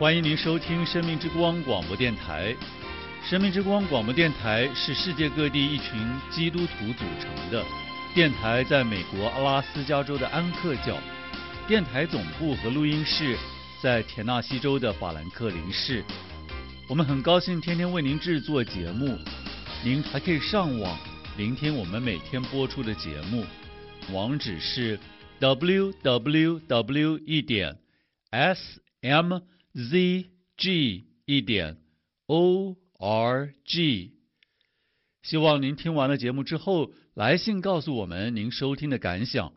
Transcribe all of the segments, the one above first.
欢迎您收听生命之光广播电台。生命之光广播电台是世界各地一群基督徒组成的电台，在美国阿拉斯加州的安克角，电台总部和录音室在田纳西州的法兰克林市。我们很高兴天天为您制作节目，您还可以上网聆听我们每天播出的节目，网址是 www.smzg.org。 希望您听完了节目之后，来信告诉我们您收听的感想。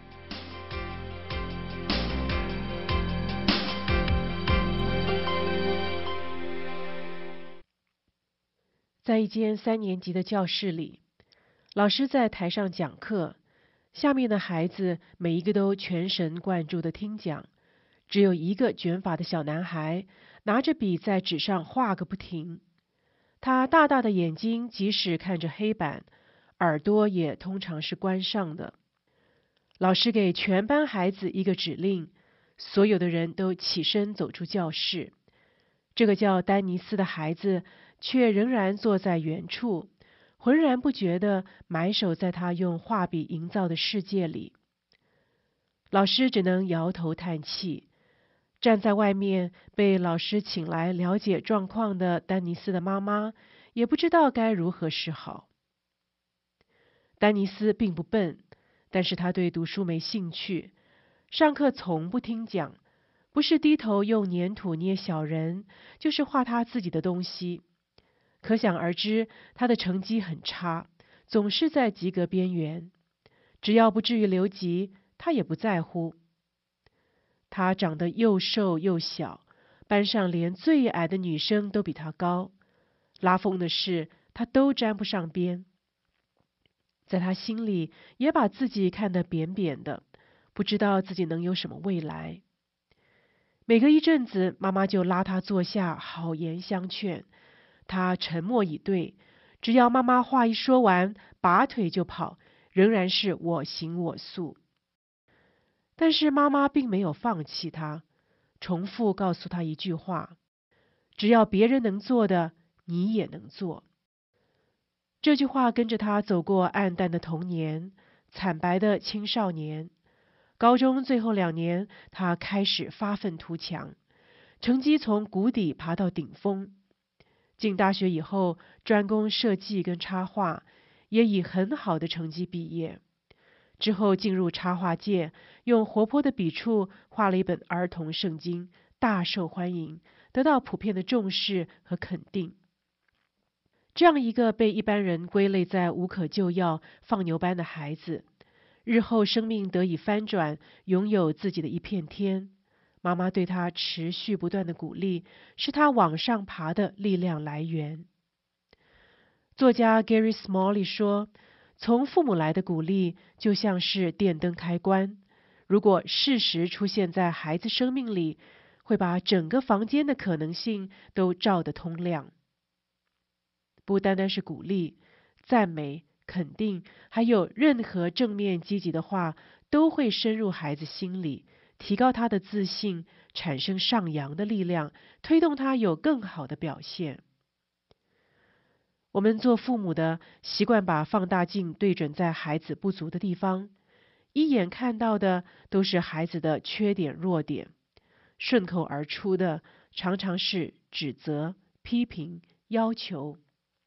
在一间3年级的教室里，老师在台上讲课，下面的孩子每一个都全神贯注地听讲，只有一个卷发的小男孩拿着笔在纸上画个不停。他大大的眼睛即使看着黑板，耳朵也通常是关上的。老师给全班孩子一个指令，所有的人都起身走出教室。这个叫丹尼斯的孩子却仍然坐在原处，浑然不觉地埋首在他用画笔营造的世界里。老师只能摇头叹气。站在外面被老师请来了解状况的丹尼斯的妈妈也不知道该如何是好。丹尼斯并不笨，但是他对读书没兴趣，上课从不听讲，不是低头用粘土捏小人，就是画他自己的东西。可想而知，他的成绩很差，总是在及格边缘。只要不至于留级，他也不在乎。他长得又瘦又小，班上连最矮的女生都比他高。拉风的是，他都沾不上边。在他心里，也把自己看得扁扁的，不知道自己能有什么未来。每隔一阵子，妈妈就拉他坐下，好言相劝。他沉默以对，只要妈妈话一说完，拔腿就跑，仍然是我行我素。但是妈妈并没有放弃他，重复告诉他一句话：只要别人能做的，你也能做。这句话跟着他走过暗淡的童年，惨白的青少年。高中最后2年，他开始发愤图强，成绩从谷底爬到顶峰。进大学以后，专攻设计跟插画，也以很好的成绩毕业。之后进入插画界，用活泼的笔触画了一本儿童圣经，大受欢迎，得到普遍的重视和肯定。这样一个被一般人归类在无可救药、放牛班的孩子，日后生命得以翻转，拥有自己的一片天。妈妈对他持续不断的鼓励，是他往上爬的力量来源。作家 Gary Smalley 说，从父母来的鼓励就像是电灯开关，如果适时出现在孩子生命里，会把整个房间的可能性都照得通亮。不单单是鼓励、赞美、肯定，还有任何正面积极的话，都会深入孩子心里，提高他的自信，产生上扬的力量，推动他有更好的表现。我们做父母的习惯把放大镜对准在孩子不足的地方，一眼看到的都是孩子的缺点弱点，顺口而出的常常是指责、批评、要求。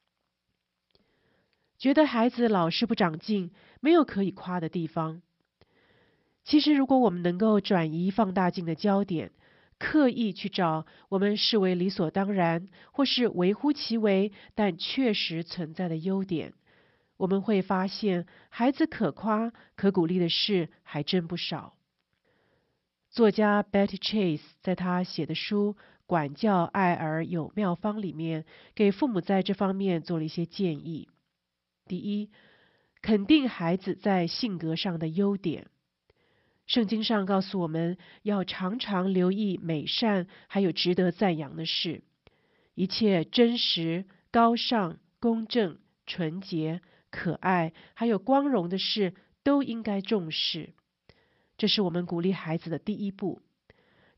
觉得孩子老是不长进，没有可以夸的地方。其实如果我们能够转移放大镜的焦点，刻意去找我们视为理所当然或是微乎其微但确实存在的优点，我们会发现孩子可夸可鼓励的事还真不少。作家 Betty Chase 在他写的书《管教爱儿有妙方》里面，给父母在这方面做了一些建议。第一，肯定孩子在性格上的优点。圣经上告诉我们要常常留意美善还有值得赞扬的事，一切真实、高尚、公正、纯洁、可爱还有光荣的事都应该重视。这是我们鼓励孩子的第一步。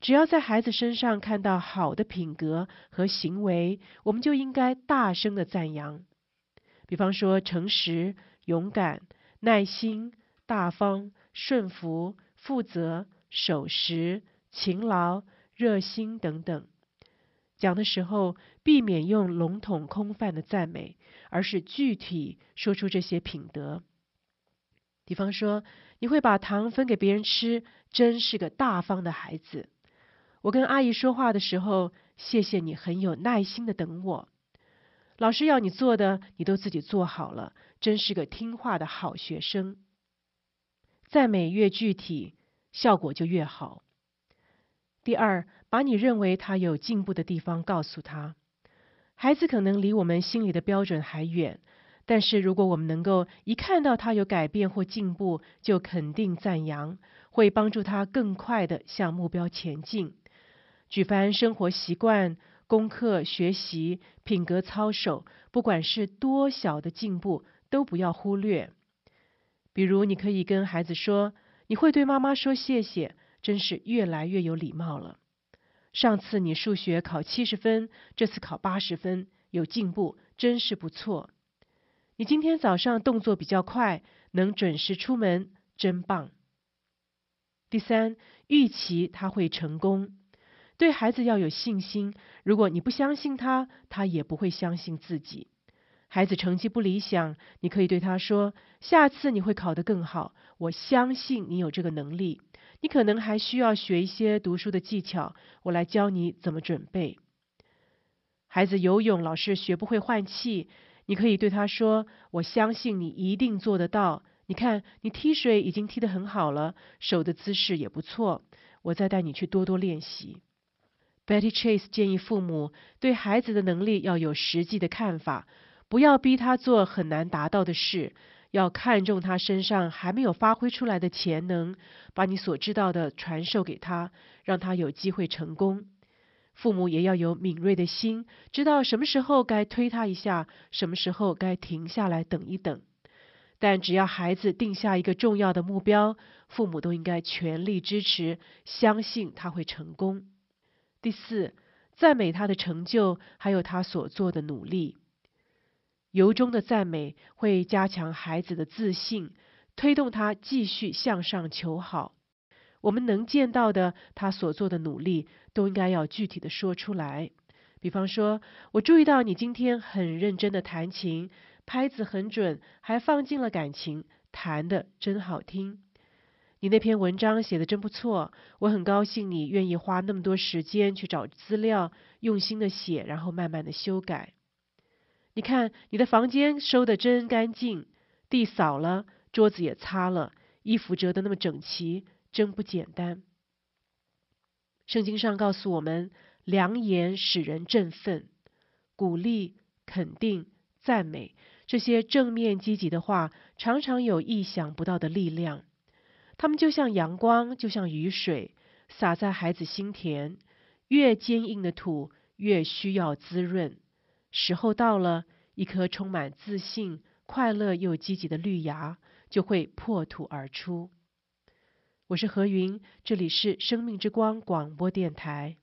只要在孩子身上看到好的品格和行为，我们就应该大声的赞扬。比方说诚实、勇敢、耐心、大方、顺服、负责、守时、勤劳、热心等等。讲的时候，避免用笼统空泛的赞美，而是具体说出这些品德。比方说，你会把糖分给别人吃，真是个大方的孩子。我跟阿姨说话的时候，谢谢你很有耐心的等我。老师要你做的，你都自己做好了，真是个听话的好学生。赞美越具体，效果就越好。第二，把你认为他有进步的地方告诉他。孩子可能离我们心里的标准还远，但是如果我们能够一看到他有改变或进步，就肯定赞扬，会帮助他更快地向目标前进。举凡生活习惯、功课、学习、品格操守，不管是多小的进步，都不要忽略。比如，你可以跟孩子说：“你会对妈妈说谢谢，真是越来越有礼貌了。上次你数学考70分，这次考80分，有进步，真是不错。你今天早上动作比较快，能准时出门，真棒。”第三，预期他会成功。对孩子要有信心，如果你不相信他，他也不会相信自己。孩子成绩不理想，你可以对他说：“下次你会考得更好，我相信你有这个能力。你可能还需要学一些读书的技巧，我来教你怎么准备。”孩子游泳老是学不会换气，你可以对他说：“我相信你一定做得到。你看，你踢水已经踢得很好了，手的姿势也不错，我再带你去多多练习。” Betty Chase 建议父母对孩子的能力要有实际的看法，不要逼他做很难达到的事，要看重他身上还没有发挥出来的潜能，把你所知道的传授给他，让他有机会成功。父母也要有敏锐的心，知道什么时候该推他一下，什么时候该停下来等一等。但只要孩子定下一个重要的目标，父母都应该全力支持，相信他会成功。第四，赞美他的成就，还有他所做的努力。由衷的赞美会加强孩子的自信，推动他继续向上求好。我们能见到的他所做的努力，都应该要具体的说出来。比方说，我注意到你今天很认真的弹琴，拍子很准，还放进了感情，弹得真好听。你那篇文章写得真不错，我很高兴你愿意花那么多时间去找资料，用心的写，然后慢慢的修改。你看，你的房间收得真干净，地扫了，桌子也擦了，衣服折得那么整齐，真不简单。圣经上告诉我们，良言使人振奋，鼓励、肯定、赞美，这些正面积极的话，常常有意想不到的力量。它们就像阳光，就像雨水，洒在孩子心田。越坚硬的土，越需要滋润。时候到了，一颗充满自信、快乐又积极的绿芽就会破土而出。我是何云，这里是生命之光广播电台。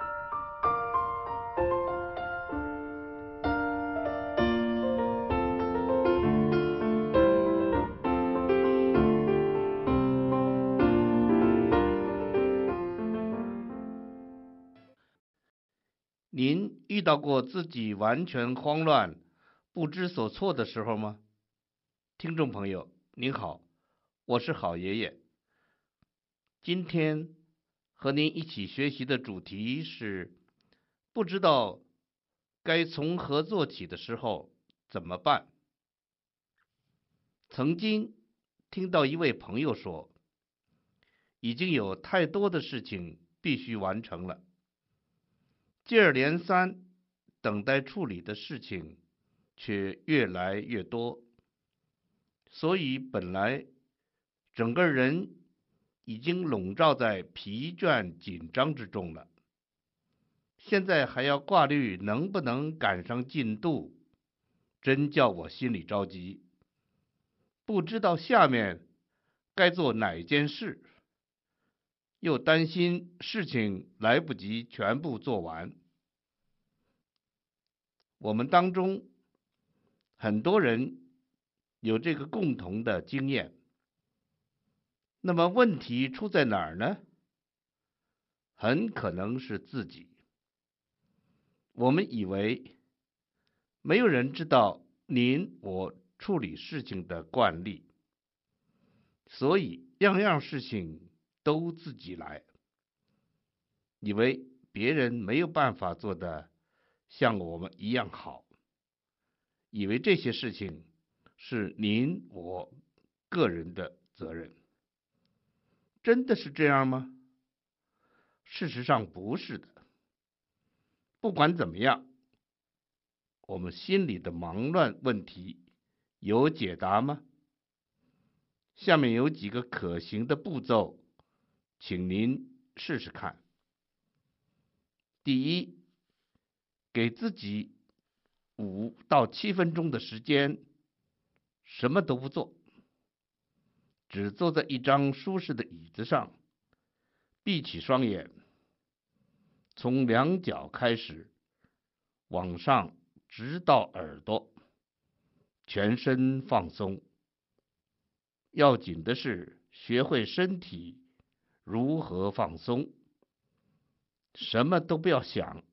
您遇到过自己完全慌乱、不知所措的时候吗？听众朋友，您好，我是好爷爷。今天和您一起学习的主题是不知道该从何做起的时候怎么办。曾经听到一位朋友说，已经有太多的事情必须完成了，接二连三等待处理的事情却越来越多，所以本来整个人已经笼罩在疲倦紧张之中了，现在还要挂虑能不能赶上进度，真叫我心里着急，不知道下面该做哪件事。 又担心事情来不及全部做完。我们当中很多人有这个共同的经验。那么问题出在哪儿呢？很可能是自己。我们以为没有人知道您我处理事情的惯例，所以样样事情都自己来，以为别人没有办法做得像我们一样好，以为这些事情是您我个人的责任。真的是这样吗？事实上不是的。不管怎么样，我们心里的忙乱问题有解答吗？下面有几个可行的步骤，请您试试看。第一，给自己5到7分钟的时间，什么都不做，只坐在一张舒适的椅子上，闭起双眼，从两脚开始，往上直到耳朵，全身放松。要紧的是学会身体如何放松，什么都不要想。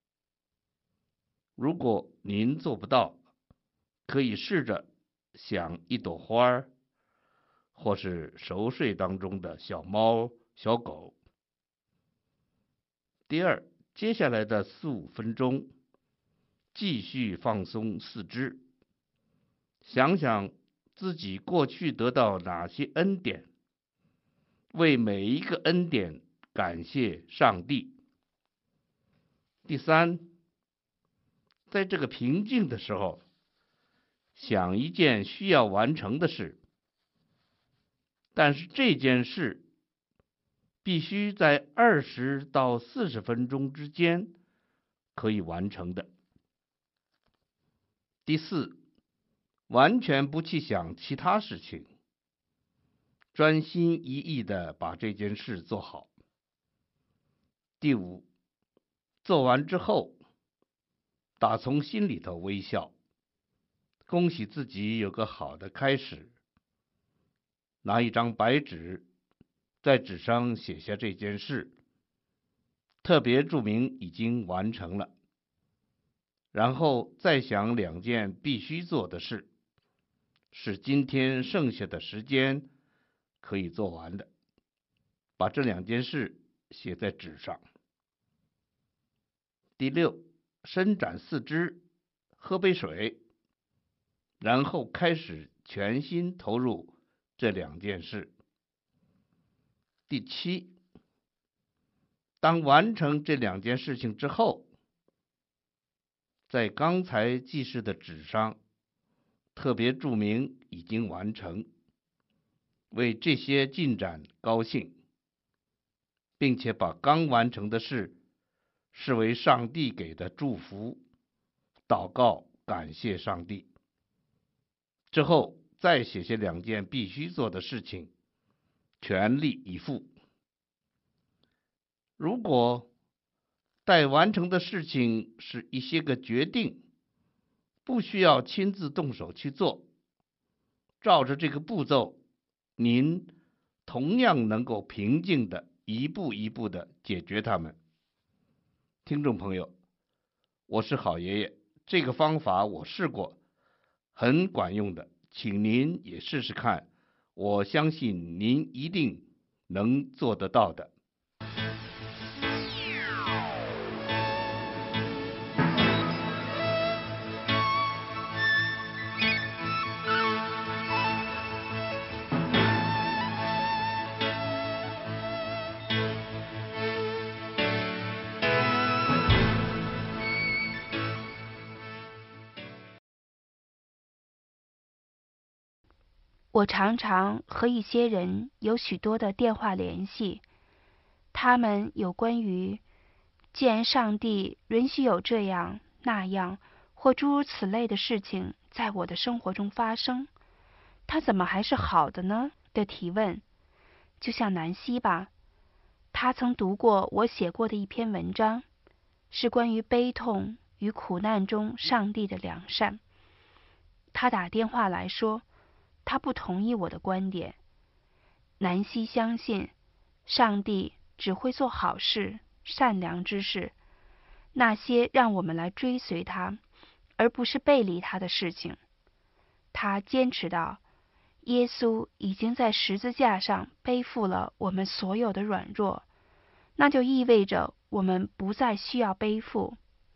如果您做不到，可以试着想一朵花，或是熟睡当中的小猫、小狗。第二，接下来的4、5分钟，继续放松四肢，想想自己过去得到哪些恩典，为每一个恩典感谢上帝。第三，在这个平静的时候，想一件需要完成的事，但是这件事必须在20到40分钟之间可以完成的。第四，完全不去想其他事情，专心一意地把这件事做好。第五，做完之后，打从心里头微笑，恭喜自己有个好的开始。拿一张白纸，在纸上写下这件事，特别注明已经完成了，然后再想2件必须做的事，是今天剩下的时间可以做完的，把这2件事写在纸上。第六，伸展四肢，喝杯水，然后开始全心投入这2件事。第七，当完成这2件事情之后，在刚才记事的纸上特别注明已经完成，为这些进展高兴，并且把刚完成的事视为上帝给的祝福，祷告感谢上帝。之后再写下2件必须做的事情，全力以赴。如果待完成的事情是一些个决定，不需要亲自动手去做，照着这个步骤，您同样能够平静的一步一步的解决它们。听众朋友，我是好爷爷，这个方法我试过，很管用的，请您也试试看，我相信您一定能做得到的。 我常常和一些人有许多的电话联系，他们有关于既然上帝允许有这样那样或诸如此类的事情在我的生活中发生，它怎么还是好的呢的提问。就像南希吧， 他曾读过我写过的一篇文章，是关于悲痛与苦难中上帝的良善。他打电话来说，他不同意我的观点。南希相信，上帝只会做好事、善良之事，那些让我们来追随他，而不是背离他的事情。他坚持到，耶稣已经在十字架上背负了我们所有的软弱，那就意味着我们不再需要背负。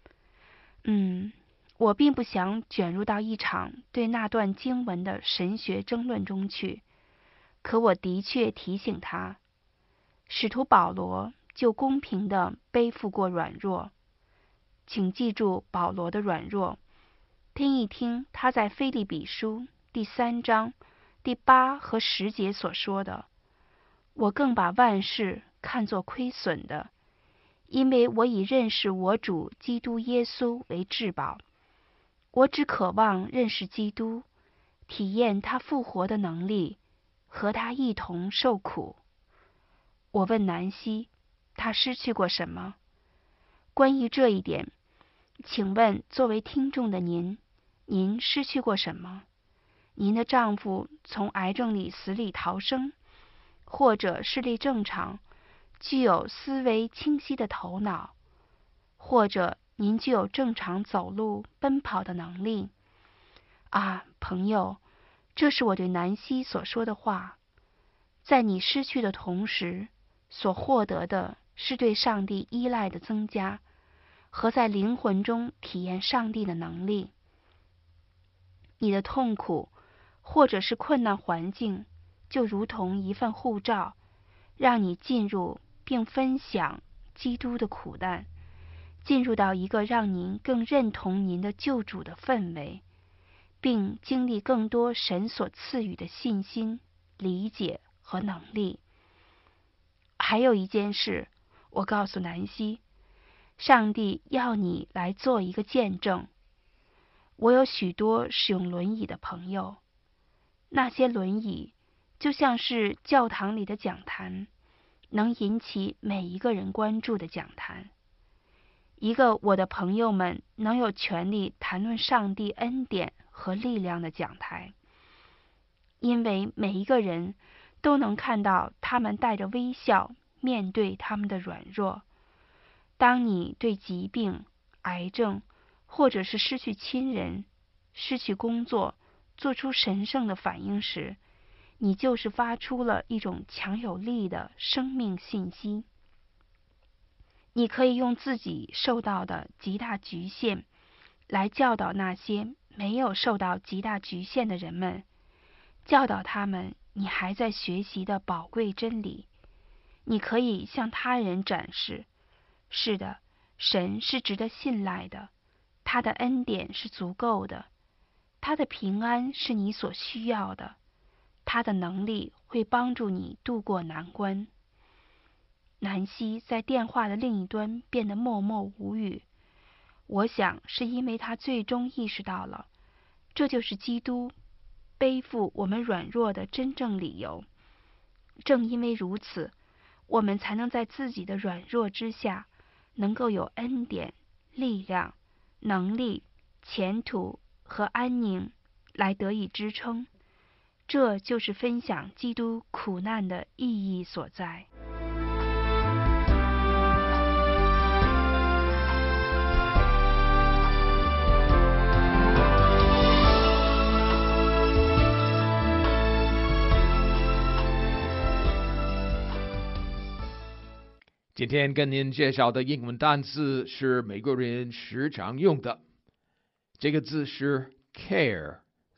我并不想卷入到一场对那段经文的神学争论中去，可我的确提醒他，使徒保罗就公平地背负过软弱。请记住保罗的软弱，听一听他在腓立比书第3章第8和10节所说的：我更把万事看作亏损的，因为我以认识我主基督耶稣为至宝。我只渴望认识基督，体验他复活的能力，和他一同受苦。我问南希，他失去过什么？关于这一点，请问作为听众的您失去过什么？您的丈夫从癌症里死里逃生，或者视力正常，具有思维清晰的头脑，或者您具有正常走路、奔跑的能力。朋友，这是我对南希所说的话。在你失去的同时，所获得的是对上帝依赖的增加，和在灵魂中体验上帝的能力。你的痛苦或者是困难环境，就如同一份护照，让你进入并分享基督的苦难，进入到一个让您更认同您的救主的氛围，并经历更多神所赐予的信心、理解和能力。还有一件事，我告诉南希，上帝要你来做一个见证。我有许多使用轮椅的朋友，那些轮椅就像是教堂里的讲坛，能引起每一个人关注的讲坛。一个我的朋友们能有权利谈论上帝恩典和力量的讲台，因为每一个人都能看到他们带着微笑面对他们的软弱。当你对疾病、癌症，或者是失去亲人、失去工作，做出神圣的反应时，你就是发出了一种强有力的生命信息。你可以用自己受到的极大局限，来教导那些没有受到极大局限的人们，教导他们你还在学习的宝贵真理。你可以向他人展示，是的，神是值得信赖的，他的恩典是足够的，他的平安是你所需要的，他的能力会帮助你度过难关。南希在电话的另一端变得默默无语，我想是因为他最终意识到了，这就是基督背负我们软弱的真正理由。正因为如此，我们才能在自己的软弱之下，能够有恩典、力量、能力、前途和安宁来得以支撑。这就是分享基督苦难的意义所在。 今天跟您介绍的英文单词是美国人时常用的，这个字是 care，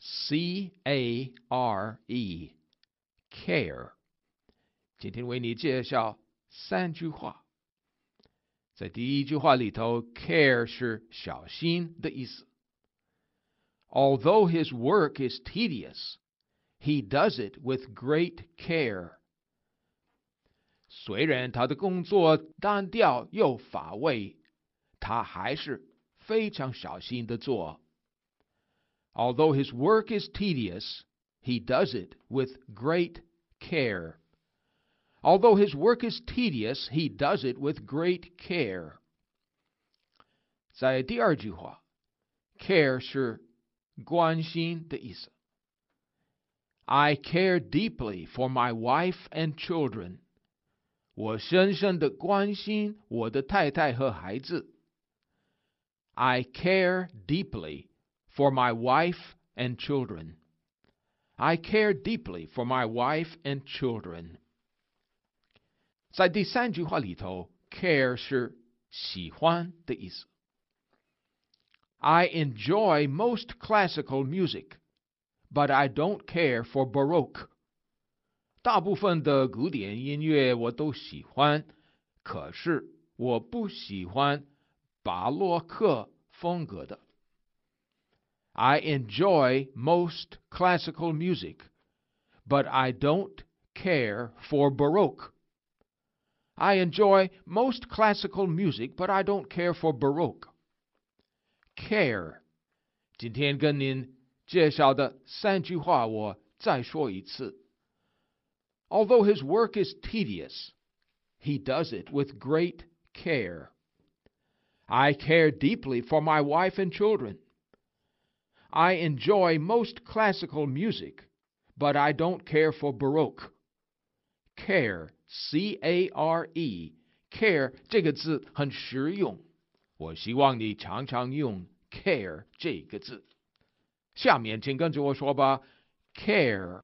C-A-R-E， care。 今天为你介绍3句话。在第一句话里头， care 是小心的意思。 Although his work is tedious, he does it with great care。虽然他的工作单调又乏味，他还是非常小心的做。Although his work is tedious, he does it with great care。 Although his work is tedious, he does it with great care. 在第二句话 care 是关心的意思。I care deeply for my wife and children. 我深深地关心我的太太和孩子。I care deeply for my wife and children. I care deeply for my wife and children. 在第三句话里头 care 是喜欢的意思。I enjoy most classical music, but I don't care for Baroque. 大部分的古典音乐我都喜欢，可是我不喜欢巴洛克风格的。I enjoy most classical music, but I don't care for Baroque. I enjoy most classical music, but I don't care for Baroque. Care. 今天跟您介绍的三句话我再说一次。Although his work is tedious, he does it with great care. I care deeply for my wife and children. I enjoy most classical music, but I don't care for Baroque. Care, C-A-R-E, care 这个字很实用，我希望你常常用 care 这个字。下面请跟着我说吧 ，care。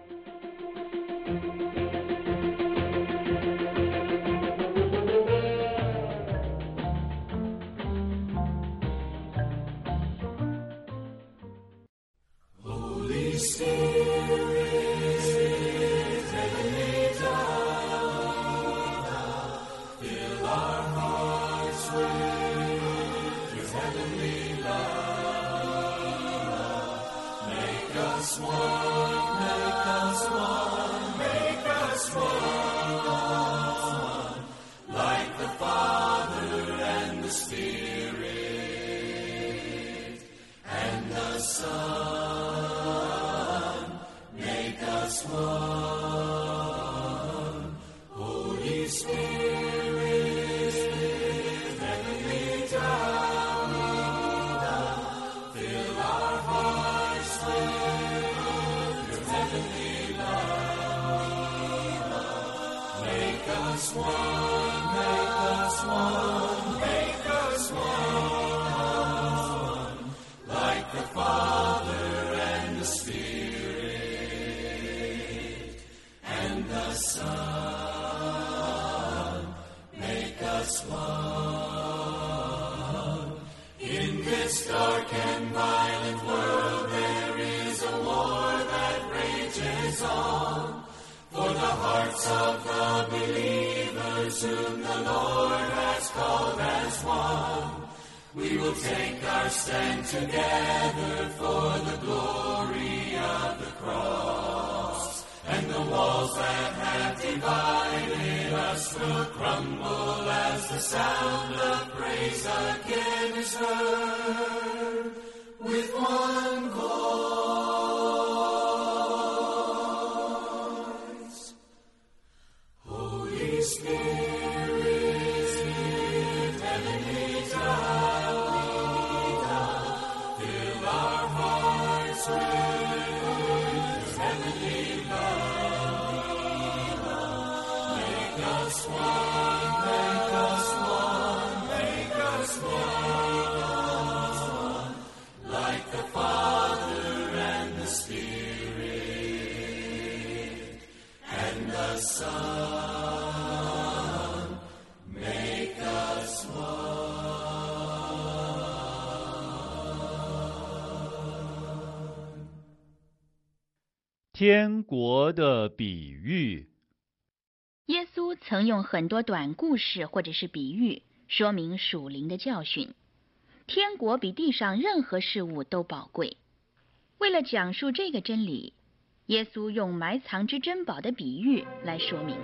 天国的比喻。 耶稣曾用很多短故事或者是比喻说明属灵的教训。天国比地上任何事物都宝贵。为了讲述这个真理，耶稣用埋藏之珍宝的比喻来说明。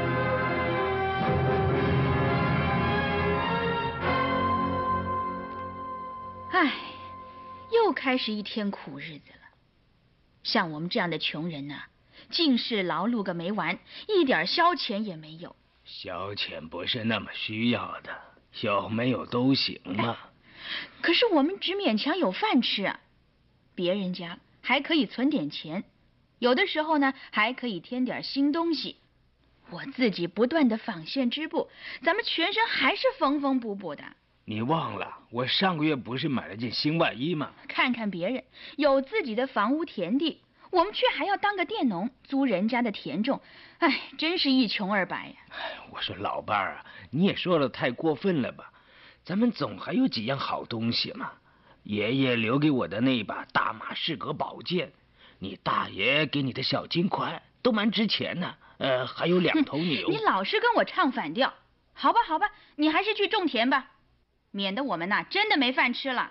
唉，又开始一天苦日子了。像我们这样的穷人呢， 尽是劳碌个没完，一点消遣也没有。 消遣不是那么需要的，有没有都行嘛。 可是我们只勉强有饭吃啊，别人家还可以存点钱，有的时候呢还可以添点新东西。我自己不断的纺线织布，咱们全身还是缝缝补补的。 你忘了，我上个月不是买了件新外衣吗？ 看看别人有自己的房屋田地，我们却还要当个佃农，租人家的田种，哎，真是一穷二白呀。 我说老伴儿啊，你也说的太过分了吧？咱们总还有几样好东西嘛。爷爷留给我的那把大马士革宝剑，你大爷给你的小金块，都蛮值钱呢。还有2头牛。 你老是跟我唱反调。好吧，好吧，你还是去种田吧，免得我们呐真的没饭吃了。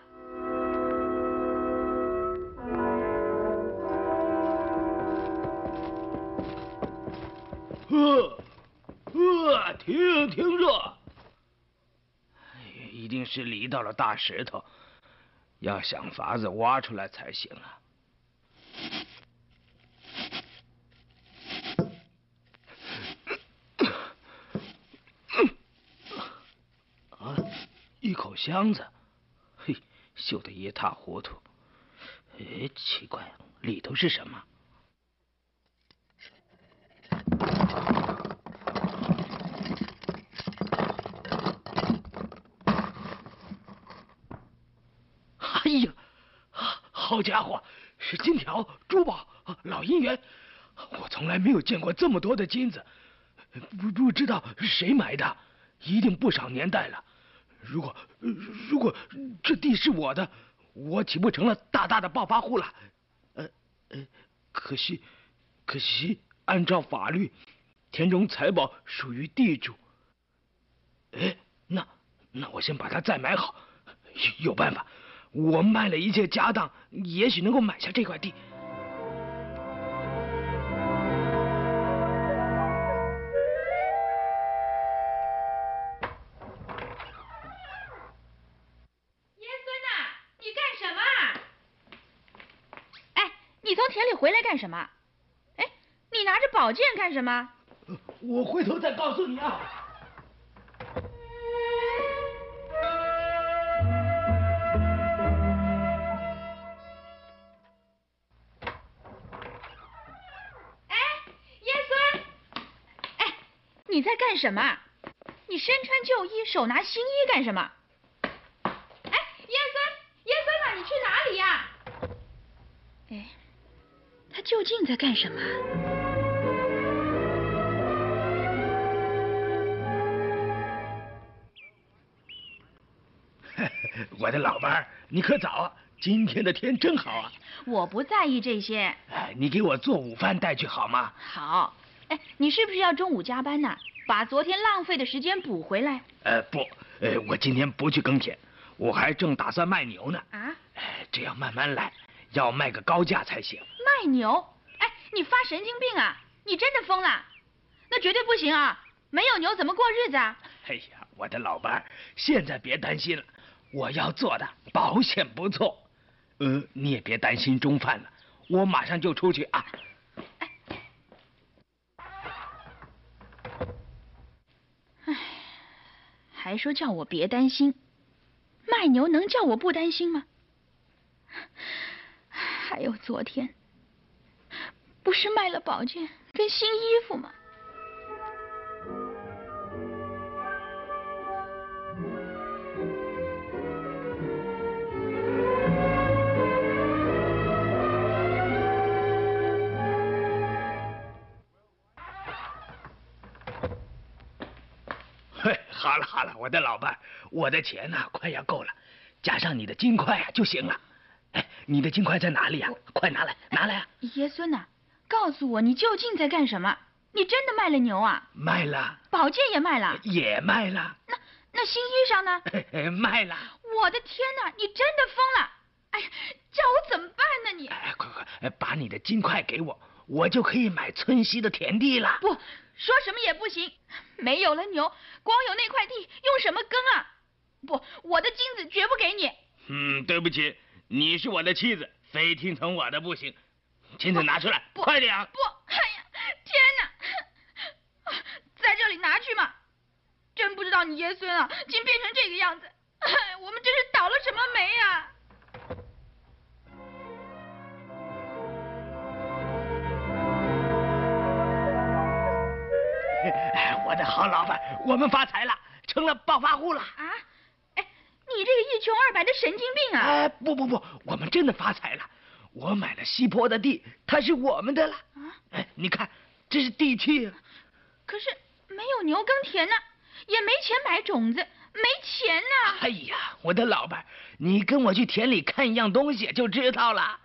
听着，一定是犁到了大石头，要想法子挖出来才行啊。一口箱子，嘿，锈得一塌糊涂。奇怪，里头是什么？哎呀，好家伙，是金条、珠宝、老银元，我从来没有见过这么多的金子，不知道谁埋的，一定不少年代了。如果这地是我的，我岂不成了大大的暴发户了？可惜，按照法律，田中财宝属于地主。那我先把它再买好，有办法，我卖了一切家当，也许能够买下这块地。 田里回来干什么？哎，你拿着宝剑干什么？ 我回头再告诉你啊。 哎，爷孙！哎，你在干什么？你身穿旧衣，手拿新衣干什么？哎，爷孙啊，你去哪里呀？哎。他究竟在干什么？ 我的老伴儿，你可早啊！今天的天真好啊！ 我不在意这些。 你给我做午饭带去好吗？ 好。哎，你是不是要中午加班呢？把昨天浪费的时间补回来？ 不，我今天不去耕田，我还正打算卖牛呢。 啊？ 这样慢慢来，要卖个高价才行。 卖牛？哎，你发神经病啊！你真的疯了？那绝对不行啊！没有牛怎么过日子啊？ 哎呀，我的老伴儿，现在别担心了，我要做的保险不错。你也别担心中饭了，我马上就出去啊。 哎，还说叫我别担心，卖牛能叫我不担心吗？还有昨天。不是卖了宝剑跟新衣服吗？ 嘿，好了，我的老伴，我的钱呢，快要够了，加上你的金块就行了。哎，你的金块在哪里呀？快拿来啊！ 爷孙呐，告诉我你究竟在干什么？你真的卖了牛啊？ 卖了。 宝剑也卖了？ 也卖了。 那新衣裳呢？卖了。 我的天哪，你真的疯了！哎呀，叫我怎么办呢你？ 快，把你的金块给我，我就可以买村西的田地了。 不，说什么也不行，没有了牛，光有那块地，用什么耕啊？不，我的金子绝不给你。 对不起，你是我的妻子，非听从我的不行。 金子拿出来，快点！ 不，哎呀，天哪！在这里拿去嘛！真不知道你爷孙啊，竟变成这个样子，我们真是倒了什么霉呀！ 我的好老板，我们发财了，成了暴发户了。 啊？哎，你这个一穷二白的神经病啊！ 哎，不，我们真的发财了。我买了西坡的地，它是我们的了。哎，你看，这是地契。 可是没有牛耕田呢，也没钱买种子，没钱呢。 哎呀，我的老板，你跟我去田里看一样东西就知道了。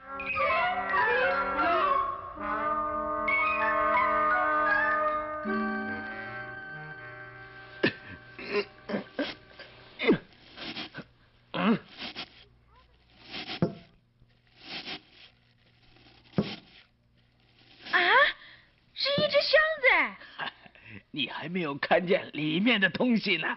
你还没有看见里面的东西呢。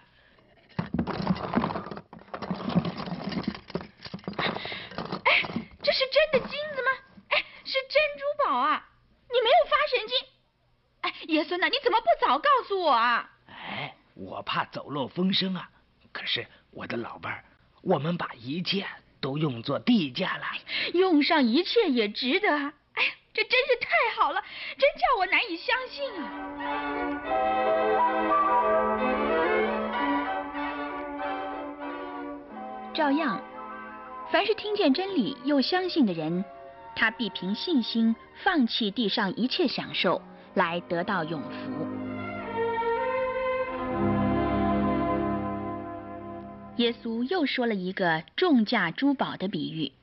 哎，这是真的金子吗？哎，是珍珠宝啊！你没有发神经？哎，爷孙呐，你怎么不早告诉我啊？ 哎，我怕走漏风声啊。可是我的老伴儿，我们把一切都用作地价了。 用上一切也值得啊！哎呀，这真是太好了，真叫我难以相信啊！照样，凡是听见真理又相信的人，他必凭信心放弃地上一切享受，来得到永福。耶稣又说了一个重价珠宝的比喻。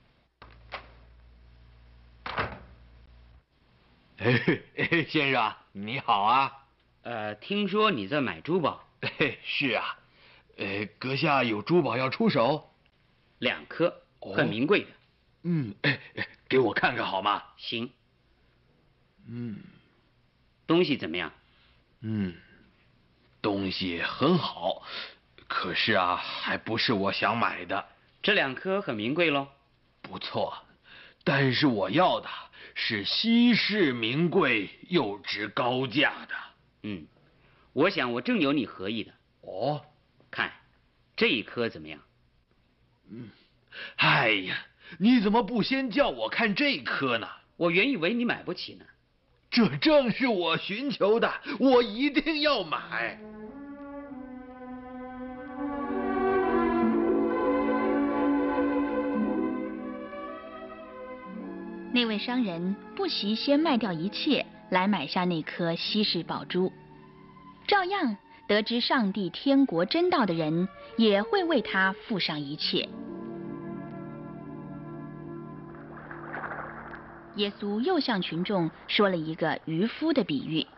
先生你好啊。 听说你在买珠宝？ 是啊。阁下有珠宝要出手 ？2颗，很名贵的。 给我看看好吗？ 行。东西怎么样？ 东西很好，可是啊，还不是我想买的。 这2颗很名贵喽？ 不错，但是我要的是稀世名贵又值高价的。 我想我正有你合意的。 哦， 看这1颗怎么样？ 哎呀，你怎么不先叫我看这颗呢？ 我原以为你买不起呢。 这正是我寻求的，我一定要买。 那位商人不惜先卖掉一切，来买下那颗稀世宝珠。照样，得知上帝天国真道的人，也会为他付上一切。耶稣又向群众说了一个渔夫的比喻。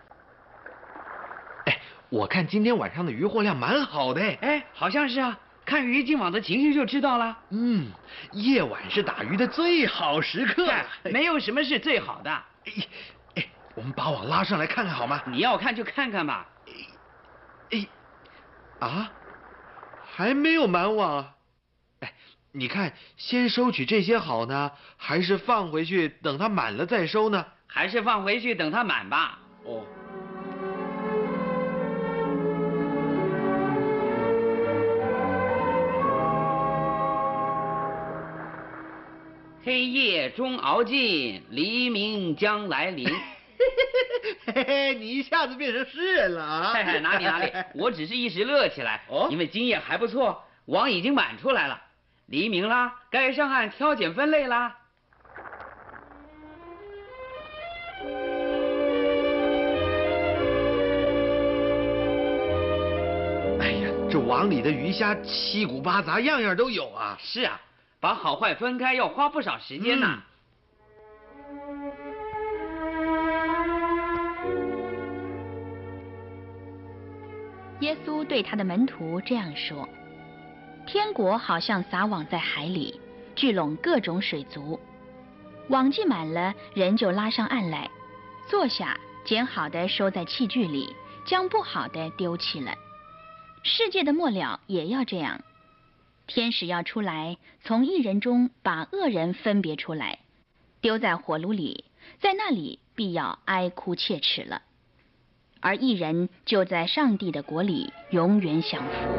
我看今天晚上的渔获量蛮好的。 好像是啊，看鱼进网的情形就知道了。 夜晚是打鱼的最好时刻。 没有什么是最好的。 我们把网拉上来看看好吗？ 你要看就看看吧。 还没有满网啊。你看，先收取这些好呢，还是放回去等它满了再收呢？ 还是放回去等它满吧。黑夜终熬尽，黎明将来临。 你一下子变成诗人了啊！ 哪里，我只是一时乐起来。因为今夜还不错，网已经满出来了。黎明啦，该上岸挑拣分类啦。 这网里的鱼虾七谷八杂，样样都有啊。 是啊，把好坏分开要花不少时间呢。耶稣对他的门徒这样说：天国好像撒网在海里，聚拢各种水族。网既满了，人就拉上岸来，坐下，捡好的收在器具里，将不好的丢弃了。世界的末了也要这样，天使要出来，从一人中把恶人分别出来，丢在火炉里， 在那里必要哀哭切齿了。而义人就在上帝的国里永远享福。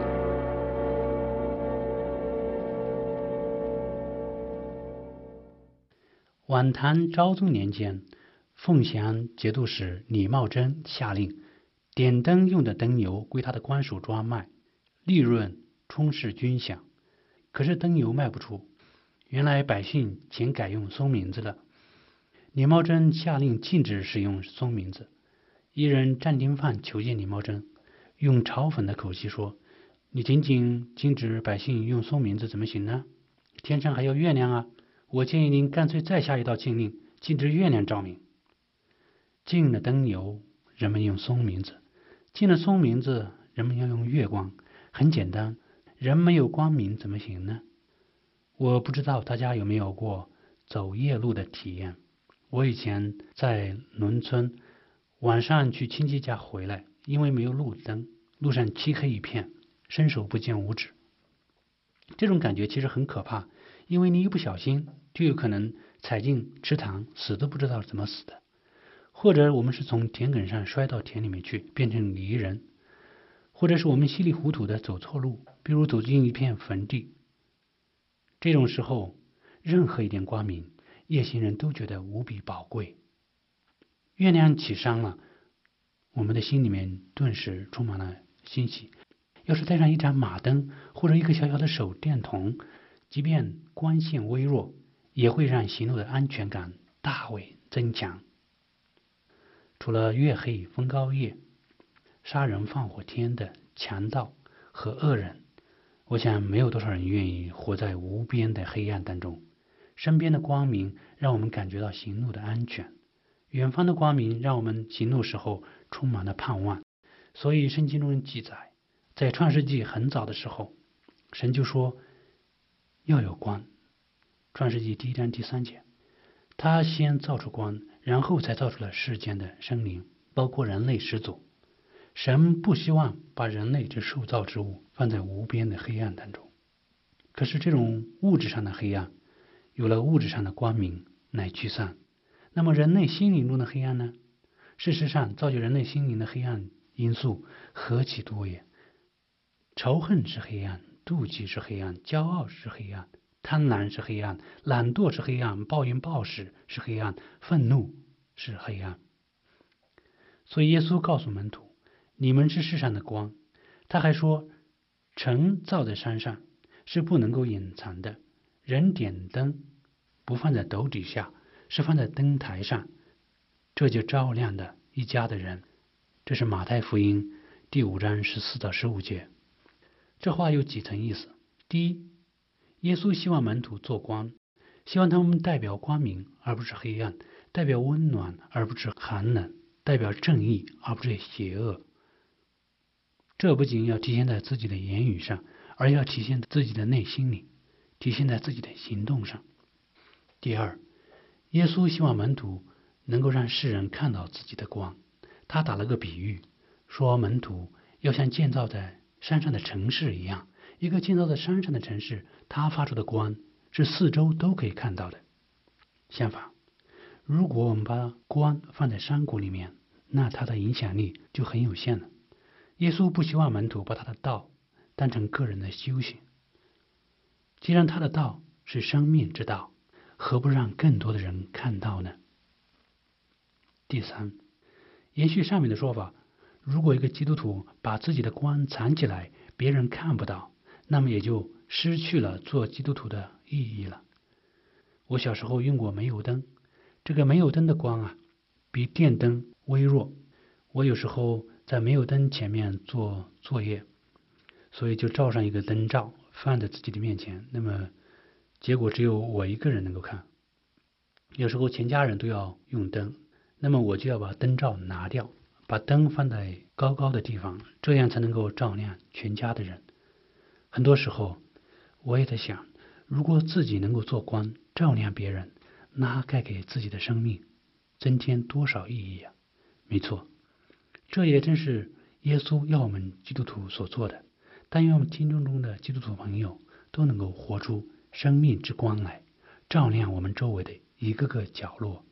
晚唐昭宗年间，凤翔节度使李茂贞下令，点灯用的灯油归他的官署专卖，利润充实军饷。可是灯油卖不出，原来百姓请改用松明子了。李茂贞下令禁止使用松明子。一人战丁犯求见李茂贞，用嘲讽的口气说：“你仅仅禁止百姓用松明子怎么行呢？天上还有月亮啊！我建议您干脆再下一道禁令，禁止月亮照明。”禁了灯油，人们用松明子；禁了松明子，人们要用月光。很简单，人没有光明怎么行呢？我不知道大家有没有过走夜路的体验。我以前在农村，晚上去亲戚家回来，因为没有路灯，路上漆黑一片，伸手不见五指。这种感觉其实很可怕，因为你一不小心就有可能踩进池塘，死都不知道怎么死的。或者我们是从田埂上摔到田里面去，变成泥人；或者是我们稀里糊涂的走错路，比如走进一片坟地。这种时候，任何一点光明，夜行人都觉得无比宝贵。月亮起山了，我们的心里面顿时充满了欣喜。要是带上一盏马灯或者一个小小的手电筒，即便光线微弱，也会让行路的安全感大为增强。除了月黑风高夜、杀人放火天的强盗和恶人，我想没有多少人愿意活在无边的黑暗当中。身边的光明让我们感觉到行路的安全，远方的光明让我们行路时候充满了盼望。所以圣经中记载，在创世纪很早的时候，神就说要有光。创世纪1章第3节，他先造出光，然后才造出了世间的生灵，包括人类始祖。神不希望把人类这受造之物放在无边的黑暗当中。可是这种物质上的黑暗，有了物质上的光明乃驱散。那么人类心灵中的黑暗呢？事实上，造就人类心灵的黑暗因素何其多也！仇恨是黑暗，妒忌是黑暗，骄傲是黑暗，贪婪是黑暗，懒惰是黑暗，暴饮暴食是黑暗，愤怒是黑暗。所以耶稣告诉门徒，你们是世上的光。他还说，城造在山上是不能够隐藏的，人点灯不放在斗底下，是放在灯台上，这就照亮了一家的人。这是马太福音第5章14到15节。这话有几层意思。第一，耶稣希望门徒做光，希望他们代表光明而不是黑暗，代表温暖而不是寒冷，代表正义而不是邪恶。这不仅要体现在自己的言语上，而要体现在自己的内心里，体现在自己的行动上。第二，耶稣希望门徒能够让世人看到自己的光。他打了个比喻，说门徒要像建造在山上的城市一样，一个建造在山上的城市，它发出的光是四周都可以看到的。相反，如果我们把光放在山谷里面，那它的影响力就很有限了。耶稣不希望门徒把他的道当成个人的修行。既然他的道是生命之道，何不让更多的人看到呢？第三，延续上面的说法，如果一个基督徒把自己的光藏起来，别人看不到，那么也就失去了做基督徒的意义了。我小时候用过煤油灯，这个煤油灯的光啊，比电灯微弱。我有时候在煤油灯前面做作业，所以就照上一个灯罩放在自己的面前，那么结果只有我一个人能够看。有时候全家人都要用灯，那么我就要把灯罩拿掉，把灯放在高高的地方，这样才能够照亮全家的人。很多时候我也在想，如果自己能够做光照亮别人，那该给自己的生命增添多少意义啊！没错，这也正是耶稣要我们基督徒所做的。但愿我们听众中的基督徒朋友都能够活出生命之光来，照亮我们周围的一个个角落，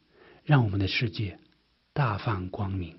让我们的世界大放光明。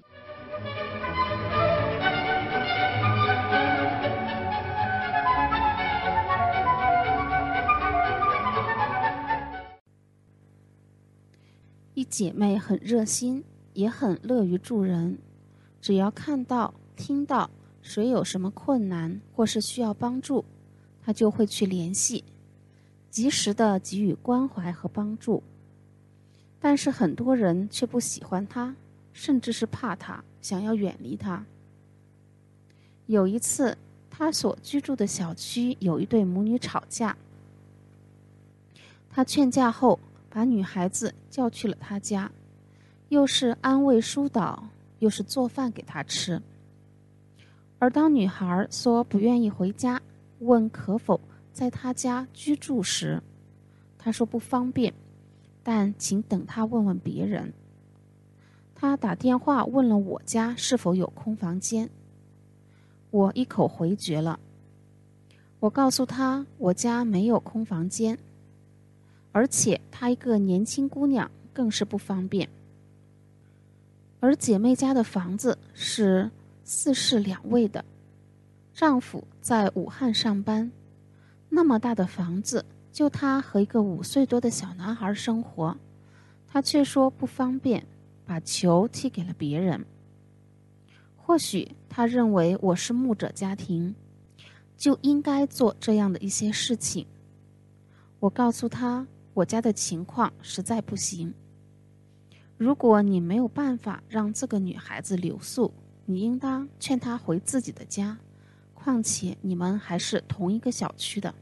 一姐妹很热心，也很乐于助人，只要看到、听到谁有什么困难或是需要帮助，她就会去联系，及时的给予关怀和帮助。但是很多人却不喜欢她，甚至是怕她，想要远离她。有一次，她所居住的小区有一对母女吵架，她劝架后把女孩子叫去了她家，又是安慰疏导，又是做饭给她吃。而当女孩说不愿意回家，问可否在她家居住时，她说不方便，但请等她问问别人。她打电话问了我家是否有空房间，我一口回绝了。我告诉她我家没有空房间，而且她一个年轻姑娘更是不方便。而姐妹家的房子是4室2卫的，丈夫在武汉上班，那么大的房子，就她和一个5岁多的小男孩生活，她却说不方便，把球踢给了别人。或许她认为我是牧者家庭，就应该做这样的一些事情。我告诉她，我家的情况实在不行，如果你没有办法让这个女孩子留宿，你应当劝她回自己的家，况且你们还是同一个小区的。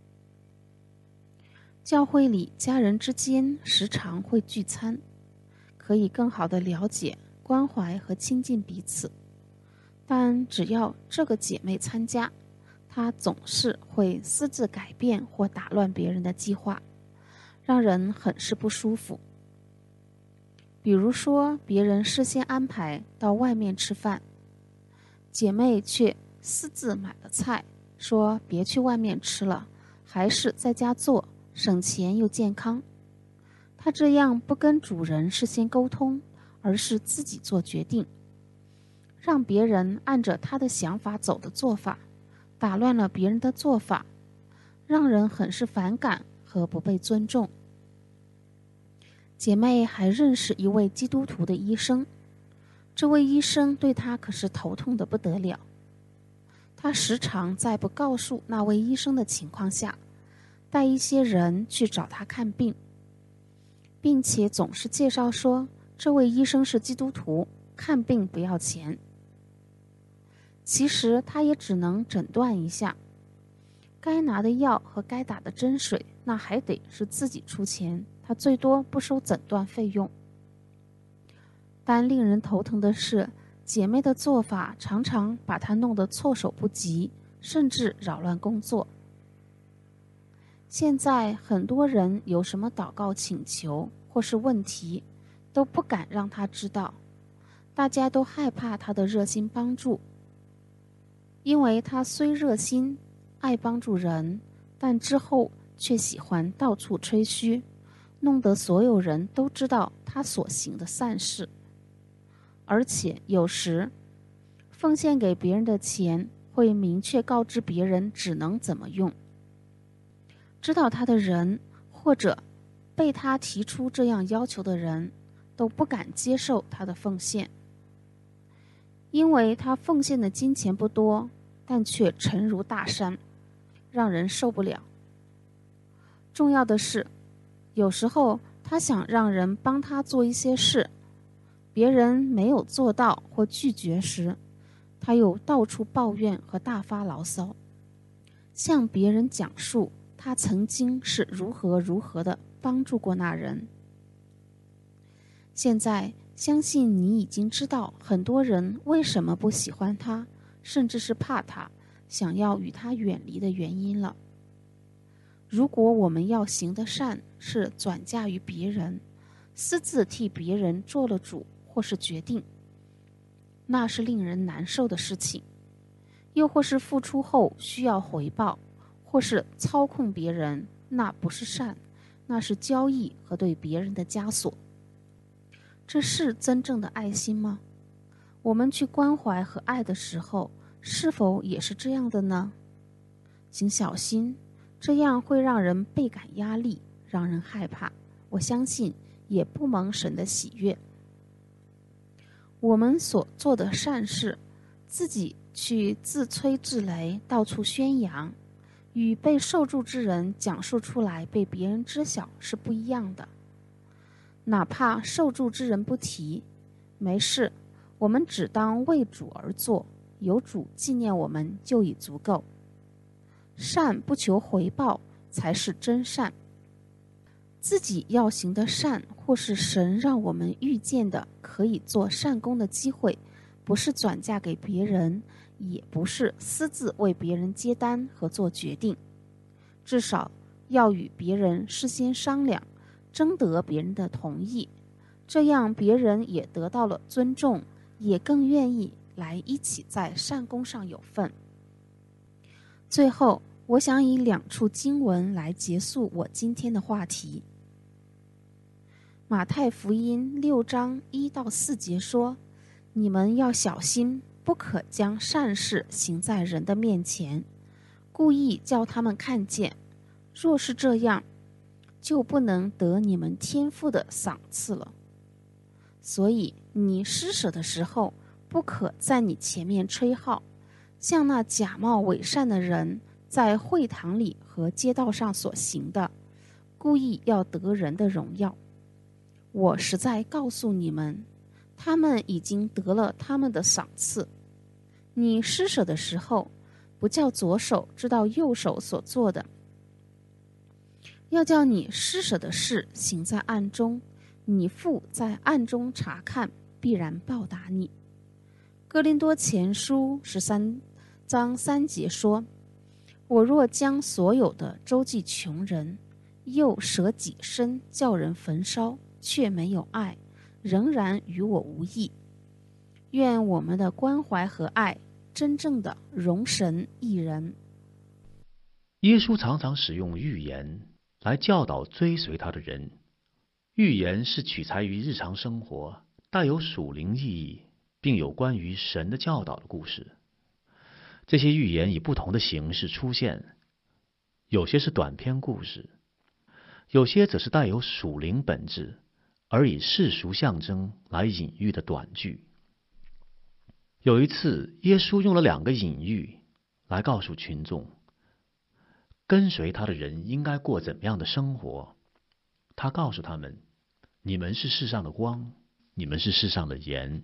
教会里家人之间时常会聚餐，可以更好地了解、关怀和亲近彼此。但只要这个姐妹参加，她总是会私自改变或打乱别人的计划，让人很是不舒服。比如说，别人事先安排到外面吃饭，姐妹却私自买了菜，说别去外面吃了，还是在家做，省钱又健康。她这样不跟主人事先沟通，而是自己做决定，让别人按着她的想法走的做法，打乱了别人的做法，让人很是反感和不被尊重。姐妹还认识一位基督徒的医生，这位医生对她可是头痛得不得了。她时常在不告诉那位医生的情况下，带一些人去找他看病，并且总是介绍说这位医生是基督徒，看病不要钱。其实他也只能诊断一下，该拿的药和该打的针水，那还得是自己出钱，他最多不收诊断费用。但令人头疼的是，姐妹的做法常常把她弄得措手不及，甚至扰乱工作。现在很多人有什么祷告请求或是问题，都不敢让她知道，大家都害怕她的热心帮助。因为她虽热心，爱帮助人，但之后却喜欢到处吹嘘，弄得所有人都知道她所行的善事。而且有时奉献给别人的钱会明确告知别人只能怎么用。知道他的人或者被他提出这样要求的人都不敢接受他的奉献，因为他奉献的金钱不多，但却沉如大山，让人受不了。重要的是，有时候他想让人帮他做一些事，别人没有做到或拒绝时，他又到处抱怨和大发牢骚，向别人讲述他曾经是如何的帮助过那人。现在相信你已经知道很多人为什么不喜欢他，甚至是怕他，想要与他远离的原因了。如果我们要行的善是转嫁于别人，私自替别人做了主或是决定，那是令人难受的事情。又或是付出后需要回报，或是操控别人，那不是善，那是交易和对别人的枷锁。 这是真正的爱心吗？我们去关怀和爱的时候，是否也是这样的呢？请小心，这样会让人倍感压力，让人害怕。我相信也不蒙神的喜悦。我们所做的善事，自己去自吹自擂，到处宣扬，与被受助之人讲述出来被别人知晓是不一样的。哪怕受助之人不提，没事，我们只当为主而做，有主纪念我们就已足够。善不求回报才是真善。自己要行的善，或是神让我们遇见的可以做善功的机会，不是转嫁给别人，也不是私自为别人接单和做决定，至少要与别人事先商量，征得别人的同意，这样别人也得到了尊重，也更愿意来一起在善功上有份。最后，我想以2处经文来结束我今天的话题。马太福音6章1到4节说：你们要小心，不可将善事行在人的面前，故意叫他们看见，若是这样，就不能得你们天父的赏赐了。所以你施舍的时候，不可在你前面吹号，像那假冒伪善的人在会堂里和街道上所行的，故意要得人的荣耀。我实在告诉你们，他们已经得了他们的赏赐。你施舍的时候，不叫左手知道右手所做的，要叫你施舍的事行在暗中，你父在暗中查看，必然报答你。哥林多前书13章3节说：我若将所有的周济穷人，又舍己身叫人焚烧，却没有爱，仍然与我无益。愿我们的关怀和爱真正的容神益人。 耶稣常常使用寓言来教导追随他的人。寓言是取材于日常生活，带有属灵意义，并有关于神的教导的故事。这些寓言以不同的形式出现，有些是短篇故事，有些则是带有属灵本质而以世俗象征来隐喻的短句。有一次，耶稣用了2个隐喻来告诉群众，跟随他的人应该过怎么样的生活。他告诉他们，你们是世上的光，你们是世上的盐。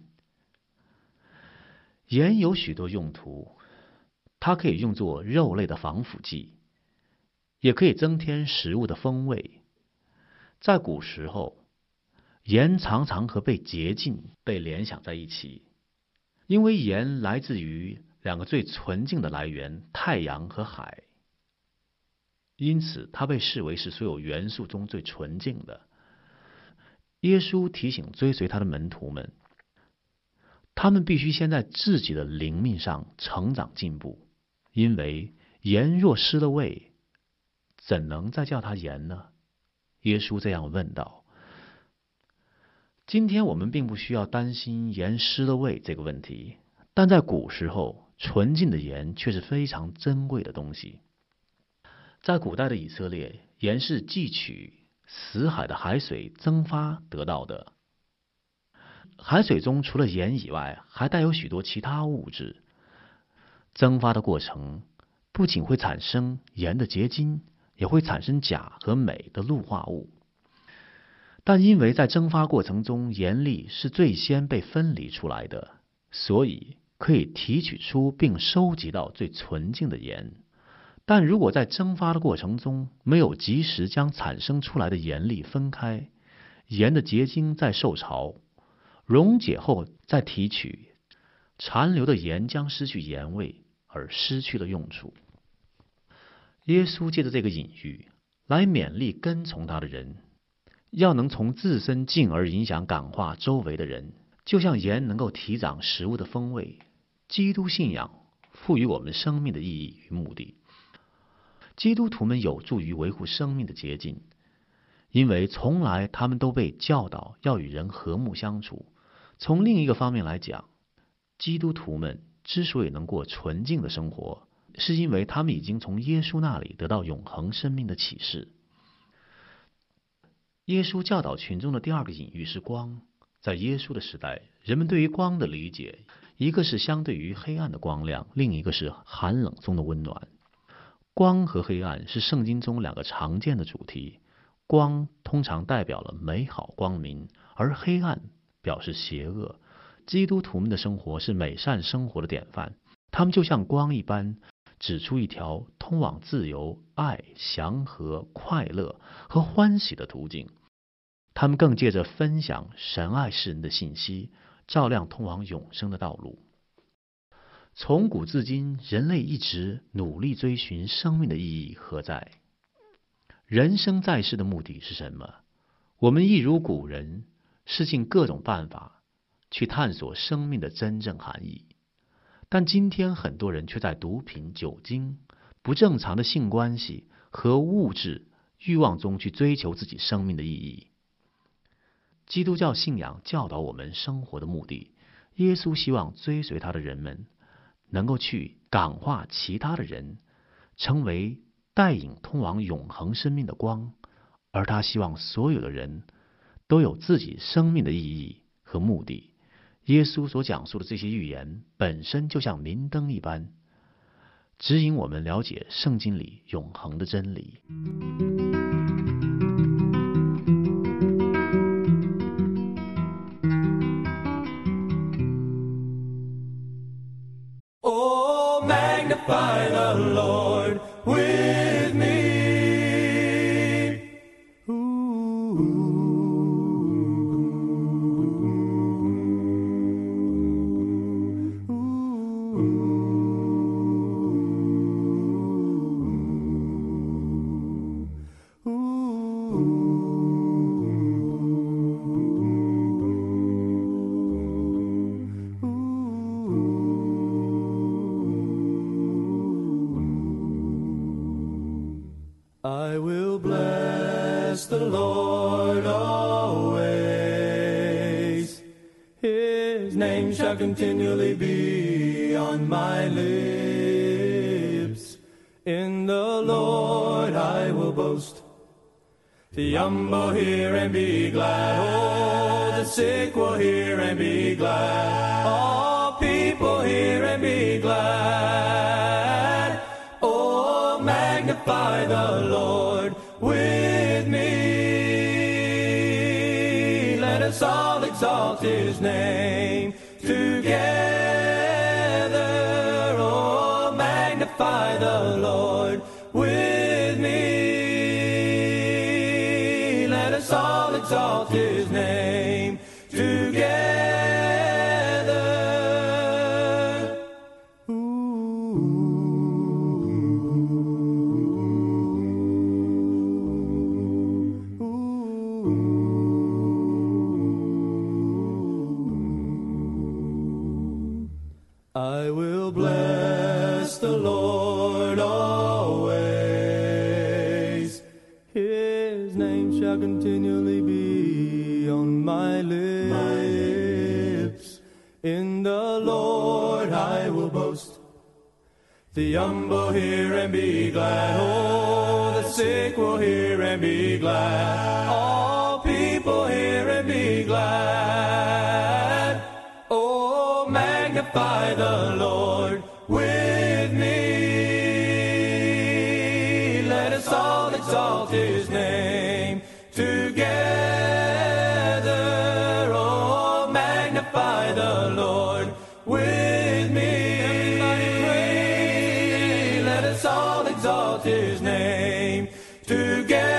盐有许多用途，它可以用作肉类的防腐剂，也可以增添食物的风味。在古时候，盐常常和被洁净被联想在一起，因为盐来自于2个最纯净的来源，太阳和海，因此它被视为是所有元素中最纯净的。耶稣提醒追随他的门徒们，他们必须先在自己的灵命上成长进步，因为盐若失了味，怎能再叫它盐呢？耶稣这样问道。今天我们并不需要担心盐失了味这个问题，但在古时候，纯净的盐却是非常珍贵的东西。在古代的以色列，盐是汲取死海的海水蒸发得到的。海水中除了盐以外，还带有许多其他物质。蒸发的过程不仅会产生盐的结晶，也会产生钾和镁的氯化物。但因为在蒸发过程中，盐粒是最先被分离出来的，所以可以提取出并收集到最纯净的盐。但如果在蒸发的过程中没有及时将产生出来的盐粒分开，盐的结晶在受潮溶解后再提取，残留的盐将失去盐味而失去了用处。耶稣借着这个隐喻来勉励跟从他的人，要能从自身进而影响感化周围的人，就像盐能够提长食物的风味，基督信仰赋予我们生命的意义与目的。基督徒们有助于维护生命的洁净， 因为从来他们都被教导要与人和睦相处。从另一个方面来讲，基督徒们之所以能过纯净的生活，是因为他们已经从耶稣那里得到永恒生命的启示。耶稣教导群众的第二个隐喻是光。在耶稣的时代，人们对于光的理解，一个是相对于黑暗的光亮，另一个是寒冷中的温暖。光和黑暗是圣经中两个常见的主题。光通常代表了美好光明，而黑暗表示邪恶。基督徒们的生活是美善生活的典范，他们就像光一般，指出一条通往自由、爱、祥和、快乐和欢喜的途径。他们更借着分享神爱世人的信息，照亮通往永生的道路。从古至今，人类一直努力追寻生命的意义何在？人生在世的目的是什么？我们一如古人，试尽各种办法去探索生命的真正含义。但今天很多人却在毒品、酒精、不正常的性关系和物质欲望中去追求自己生命的意义。基督教信仰教导我们生活的目的，耶稣希望追随他的人们能够去感化其他的人，成为带引通往永恒生命的光，而他希望所有的人都有自己生命的意义和目的。耶稣所讲述的这些预言本身就像明灯一般，指引我们了解圣经里永恒的真理。 Magnify the Lord with me. I will bless the Lord always. His name shall continually be on my lips. In the Lord I will boast. The humble hear and be glad. Oh, the sick will hear and be glad. All people hear and be glad. Oh, magnify the Lord with me. Let us all exalt his name together. Oh, magnify the Lord with me. Let us all exalt his name together. I will bless the Lord always. His name shall continually be on my lips. In the Lord I will boast. The humble hear and be glad. Oh, the sick will hear and be glad. All people hear and be glad. Oh, magnify the Lord with me. Let us all exalt his name together. Oh, magnify the Lord with me. Everybody pray. Let us all exalt his name together.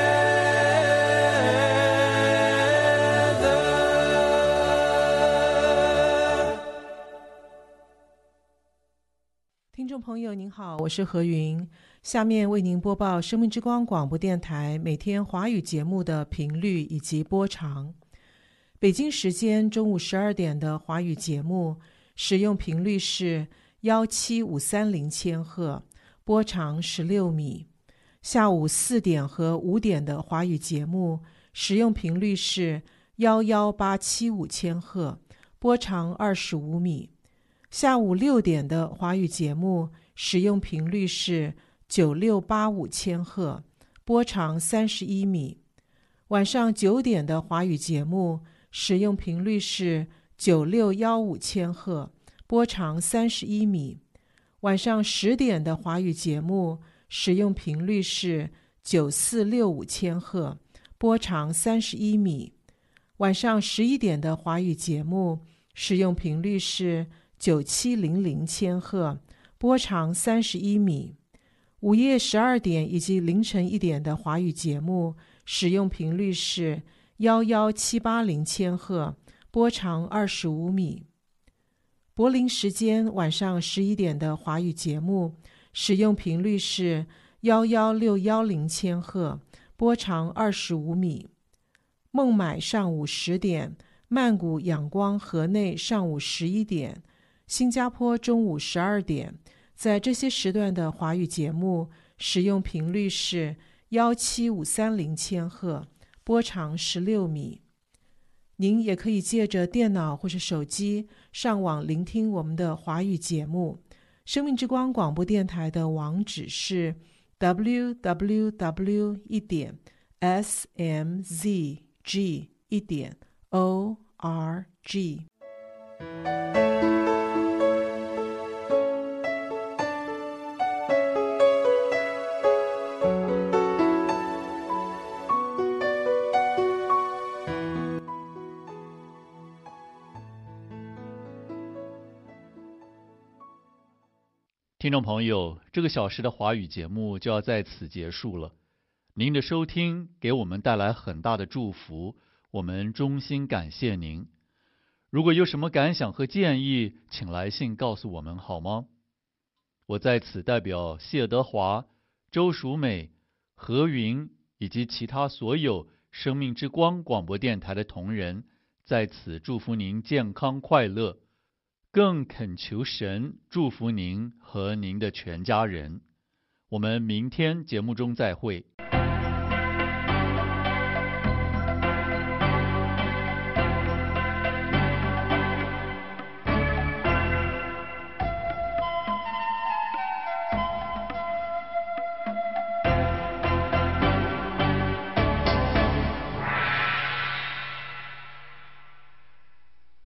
听众朋友您好，我是何云，下面为您播报生命之光广播电台每天华语节目的频率以及播长。北京时间中午12点的华语节目使用频率是17530千赫，波长16米。下午4点和5点的华语节目使用频率是11875千赫，波长25米。下午6点的华语节目使用频率是9685千赫，波长31米。晚上9点的华语节目使用频率是9615千赫，波长31米。晚上10点的华语节目使用频率是9465千赫，波长31米。晚上11点的华语节目使用频率是9700千赫，波长31米。午夜12点以及凌晨1点的华语节目使用频率是11780千赫，波长25米。柏林时间晚上11点的华语节目使用频率是11610千赫，波长25米。孟买上午10点，曼谷仰光河内上午11点，新加坡中午12点，在这些时段的华语节目使用频率是17530千赫，波长16米。您也可以借着电脑或是手机上网聆听我们的华语节目。生命之光广播电台的网址是 www.smzg.org。 听众朋友，这个小时的华语节目就要在此结束了。您的收听给我们带来很大的祝福，我们衷心感谢您。如果有什么感想和建议，请来信告诉我们好吗？我在此代表谢德华、周淑美、何云以及其他所有生命之光广播电台的同仁，在此祝福您健康快乐，更恳求神祝福您和您的全家人。我们明天节目中再会。